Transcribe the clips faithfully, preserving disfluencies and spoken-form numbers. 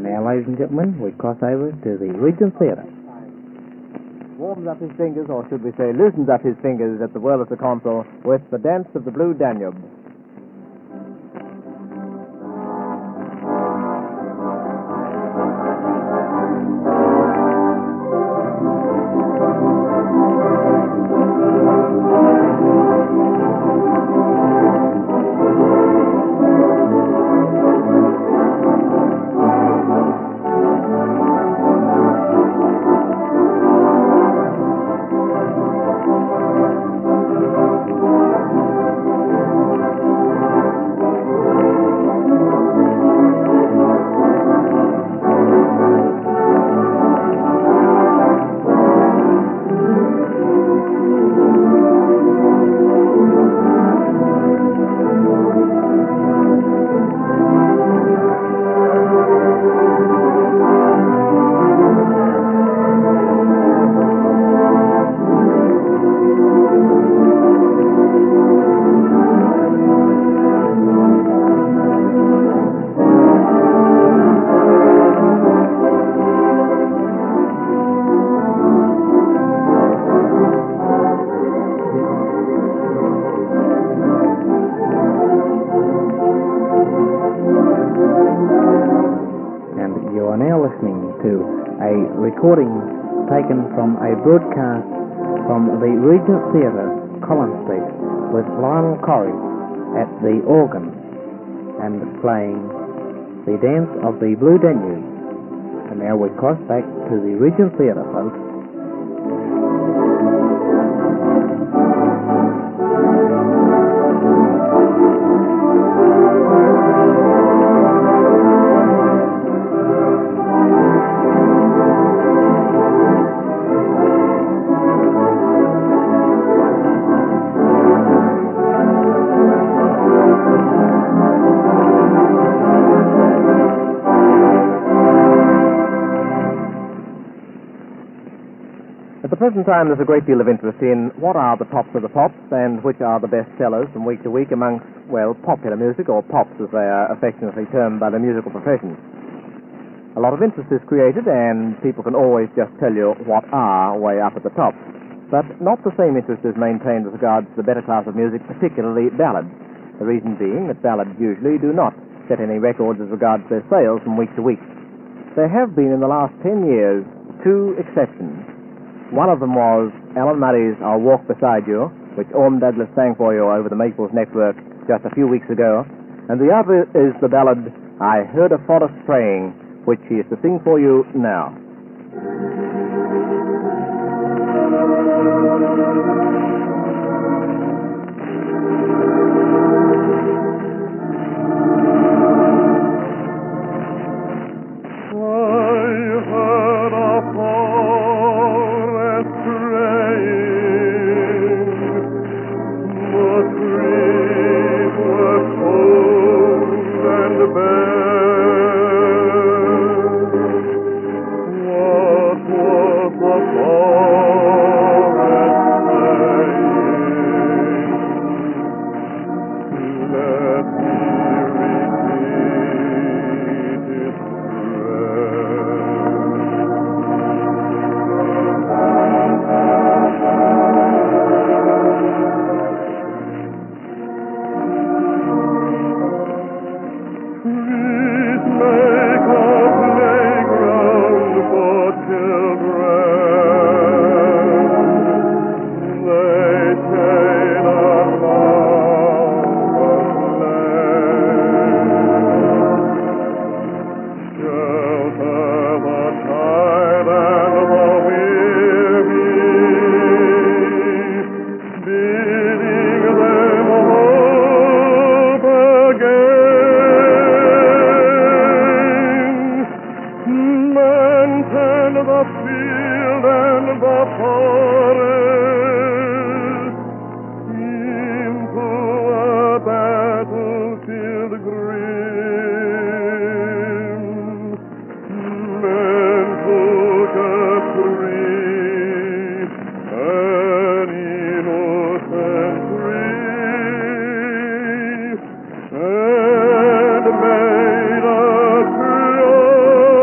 And now, ladies and gentlemen, we cross over to the Regent Theatre. Warms up his fingers, or should we say loosens up his fingers at the Wurlitzer console with the Dance of the Blue Danube. Recording taken from a broadcast from the Regent Theatre, Collins Street, with Lionel Corrie at the organ and playing the Dance of the Blue Danube. And now we cross back to the Regent Theatre, folks. At the present time, there's a great deal of interest in what are the tops of the pops and which are the best sellers from week to week amongst, well, popular music, or pops as they are affectionately termed by the musical profession. A lot of interest is created, and people can always just tell you what are way up at the top. But not the same interest is maintained with regards to the better class of music, particularly ballads. The reason being that ballads usually do not set any records as regards their sales from week to week. There have been in the last ten years two exceptions. One of them was Alan Murray's I'll Walk Beside You, which Orm Douglas sang for you over the Maples Network just a few weeks ago. And the other is the ballad I Heard a Forest Praying, which he is to sing for you now. And made a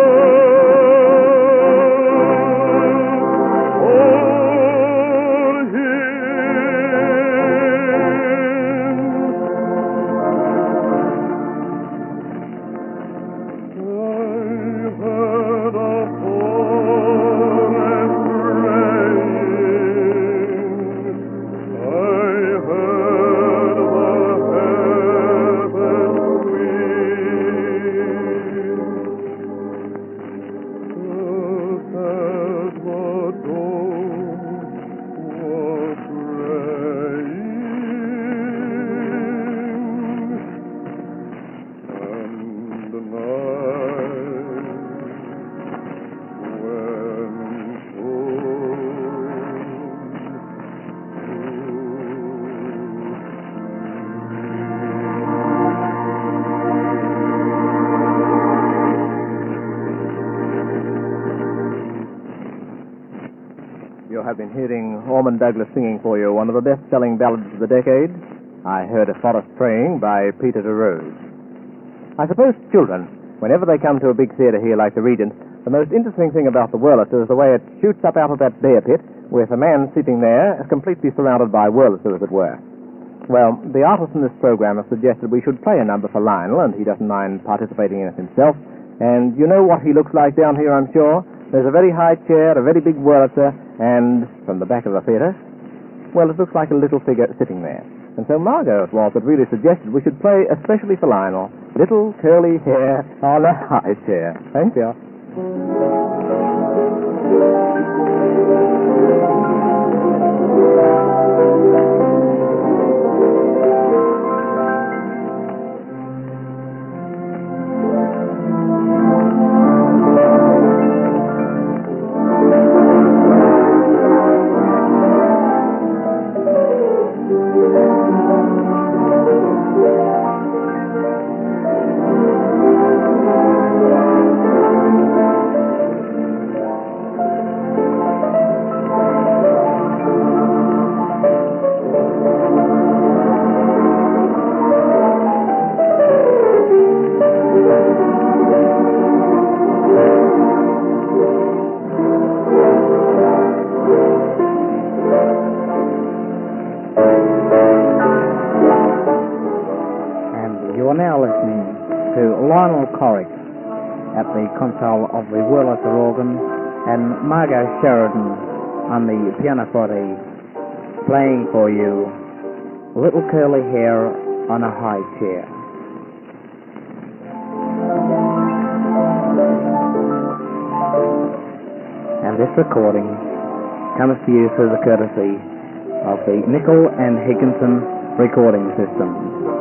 you have been hearing Ormond Douglas singing for you one of the best-selling ballads of the decade, I Heard a Forest Praying by Peter de Rose. I suppose children, whenever they come to a big theatre here like the Regent, the most interesting thing about the Wurlitzer is the way it shoots up out of that bear pit with a man sitting there completely surrounded by Wurlitzer, as it were. Well, the artist in this program has suggested we should play a number for Lionel, and he doesn't mind participating in it himself. And you know what he looks like down here, I'm sure. There's a very high chair, a very big Wurlitzer, and from the back of the theatre, well, it looks like a little figure sitting there. And so Margot it was that really suggested we should play especially for Lionel, Little Curly Hair on a High Chair. Thank you. You are now listening to Lionel Corrick at the console of the Wurlitzer organ and Margot Sheridan on the pianoforte playing for you Little Curly Hair on a High Chair. And this recording comes to you through the courtesy of the Nicol and Higginson recording system.